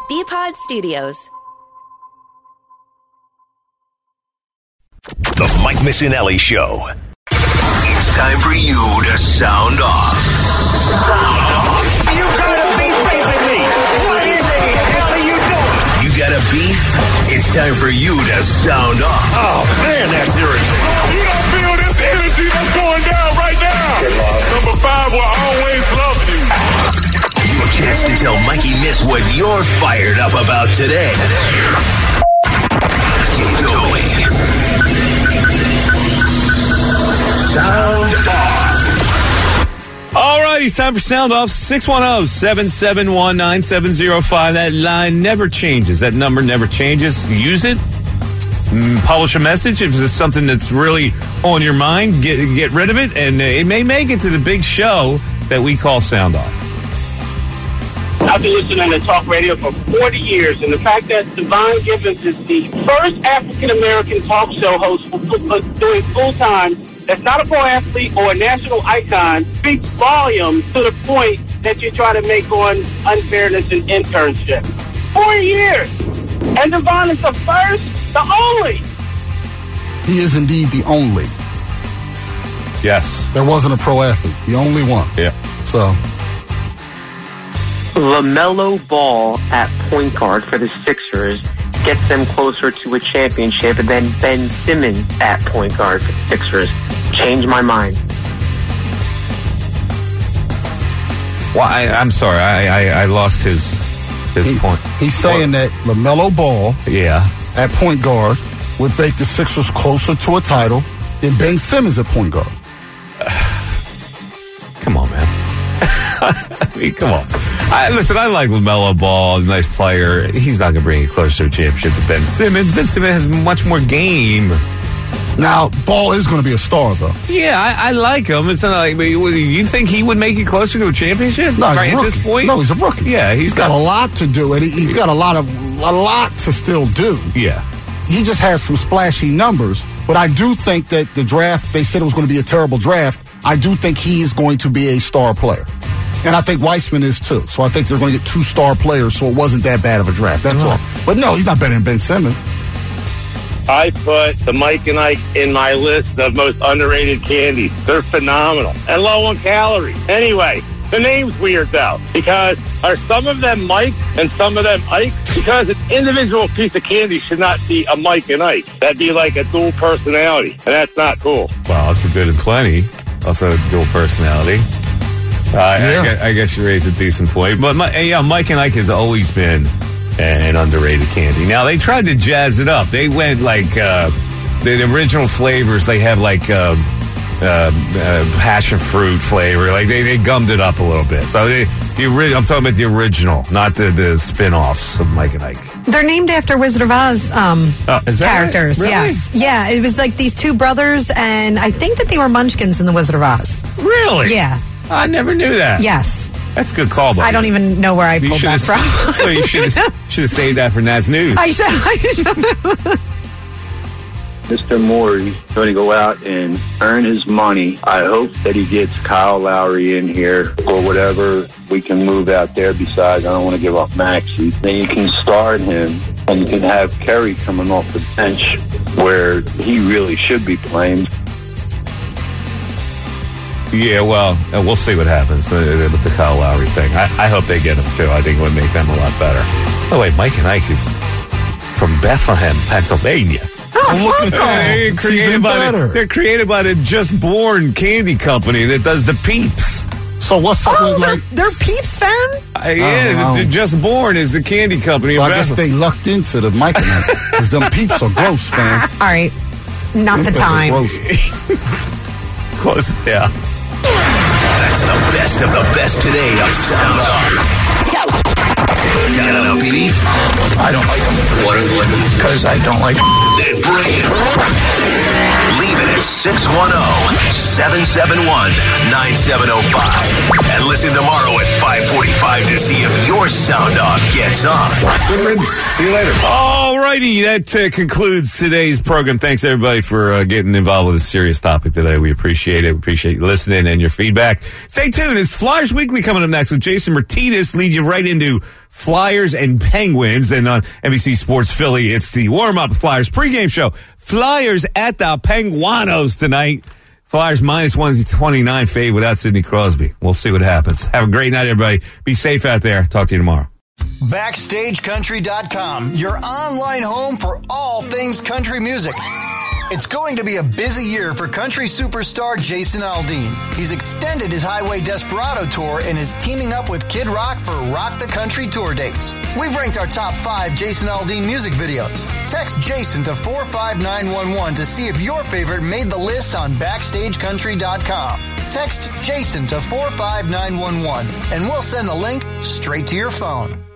BPod Studios. The Mike Missinelli Show. It's time for you to sound off. Sound off. You gotta be facing me. What in the hell are you doing? You got a beef? It's time for you to sound off. Oh, man, that's irritating. You don't feel this energy that's going down right now. Number 5 will always love you. Your chance to tell Mikey Miss what you're fired up about today. Keep going. Sound off. All right, it's time for Sound Off. 610-771-9705. That line never changes. That number never changes. Use it. Publish a message if there's something that's really on your mind. Get rid of it, and it may make it to the big show that we call Sound Off. I've been listening to talk radio for 40 years, and the fact that Devon Givens is the first African-American talk show host doing full-time that's not a pro athlete or a national icon speaks volumes to the point that you try to make on unfairness and internship. 4 years. And Devon is the first, the only. He is indeed the only. Yes. There wasn't a pro athlete. The only one. Yeah. So. LaMelo Ball at point guard for the Sixers gets them closer to a championship, and then Ben Simmons at point guard for the Sixers changed my mind. Well, I'm sorry. I lost his point. He's saying that LaMelo Ball at point guard would make the Sixers closer to a title than Ben Simmons at point guard. Come on, man. I mean, come on. Listen, I like LaMelo Ball. He's a nice player. He's not going to bring you closer to a championship than Ben Simmons. Ben Simmons has much more game. Now, Ball is going to be a star, though. Yeah, I like him. It's not like, you think he would make you closer to a championship? No, right at this point? No, he's a rookie. Yeah, he's got a lot to do, and he's got a lot to still do. Yeah. He just has some splashy numbers, but I do think that the draft, they said it was going to be a terrible draft. I do think he is going to be a star player. And I think Weissman is too. So I think they're going to get 2 star players, so it wasn't that bad of a draft. That's all. But no, he's not better than Ben Simmons. I put the Mike and Ike in my list of most underrated candies. They're phenomenal and low on calories. Anyway, the name's weird, though, because are some of them Mike and some of them Ike? Because an individual piece of candy should not be a Mike and Ike. That'd be like a dual personality, and that's not cool. Well, it's a good and plenty. Also a dual personality. I guess you raised a decent point. But Mike and Ike has always been an underrated candy. Now, they tried to jazz it up. They went like the original flavors. They have like passion fruit flavor. Like they gummed it up a little bit. So I'm talking about the original, not the spin-offs of Mike and Ike. They're named after Wizard of Oz characters. Right? Really? Yes. Yeah, it was like these 2 brothers, and I think that they were munchkins in the Wizard of Oz. Really? Yeah. I never knew that. Yes. That's a good call, buddy. I don't even know where I pulled that from. Well, you should have saved that for Nat's News. I should. Mr. Moore, he's going to go out and earn his money. I hope that he gets Kyle Lowry in here or whatever we can move out there. Besides, I don't want to give up Maxey. Then you can start him, and you can have Kerry coming off the bench where he really should be playing. Yeah, well, we'll see what happens with the Kyle Lowry thing. I hope they get him, too. I think it would make them a lot better. By the way, Mike and Ike is from Bethlehem, Pennsylvania. They're created by the Just Born candy company that does the Peeps. So what's something like... They're Peeps fan? The Just Born is the candy company. So I guess they lucked into the Mike and Ike, because them Peeps are gross, man. All right. Not the time. Close it down. That's the best of the best today of Sound Off. Got a beef? I don't like them. What are you? Because I don't like them. Then bring it. Leave it at 610-771-9705. And listen tomorrow at 5:45 to see if your sound off gets on. Good riddance. See you later. All righty. That concludes today's program. Thanks, everybody, for getting involved with this serious topic today. We appreciate it. We appreciate you listening and your feedback. Stay tuned. It's Flyers Weekly coming up next with Jason Martinez. Lead you right into Flyers and Penguins. And on NBC Sports Philly, it's the warm-up Flyers pregame show. Flyers at the Penguinos tonight. Flyers minus 129 fade without Sidney Crosby. We'll see what happens. Have a great night, everybody. Be safe out there. Talk to you tomorrow. BackstageCountry.com, your online home for all things country music. It's going to be a busy year for country superstar Jason Aldean. He's extended his Highway Desperado tour and is teaming up with Kid Rock for Rock the Country tour dates. We've ranked our top 5 Jason Aldean music videos. Text Jason to 45911 to see if your favorite made the list on BackstageCountry.com. Text Jason to 45911 and we'll send the link straight to your phone.